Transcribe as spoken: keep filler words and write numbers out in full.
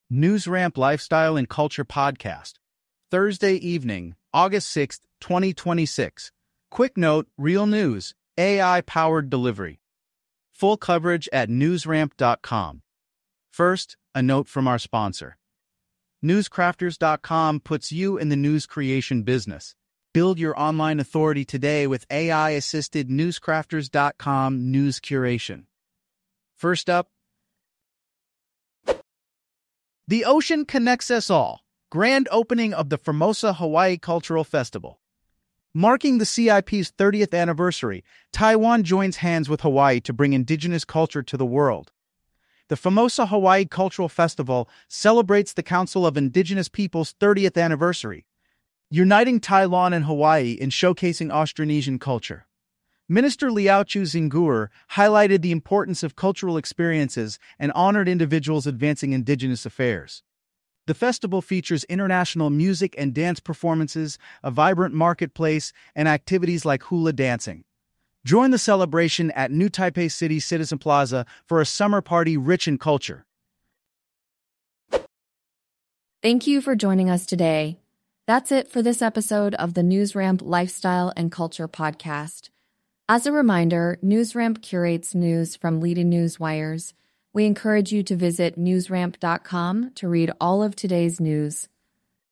NewsRamp Lifestyle and Culture Podcast, Thursday evening, August sixth, twenty twenty-six. Quick note, real news, A I-powered delivery. Full coverage at newsramp dot com. First, a note from our sponsor. newscrafters dot com puts you in the news creation business. Build your online authority today with A I-assisted newscrafters dot com news curation. First up, the ocean connects us all. Grand opening of the Formosa Hawaii Cultural Festival. Marking the C I P's thirtieth anniversary, Taiwan joins hands with Hawaii to bring indigenous culture to the world. The Formosa Hawaii Cultural Festival celebrates the Council of Indigenous Peoples' thirtieth anniversary, uniting Taiwan and Hawaii in showcasing Austronesian culture. Minister Liao-Chu Zingur highlighted the importance of cultural experiences and honored individuals advancing indigenous affairs. The festival features international music and dance performances, a vibrant marketplace, and activities like hula dancing. Join the celebration at New Taipei City Citizen Plaza for a summer party rich in culture. Thank you for joining us today. That's it for this episode of the NewsRamp Lifestyle and Culture Podcast. As a reminder, NewsRamp curates news from leading news wires. We encourage you to visit newsramp dot com to read all of today's news.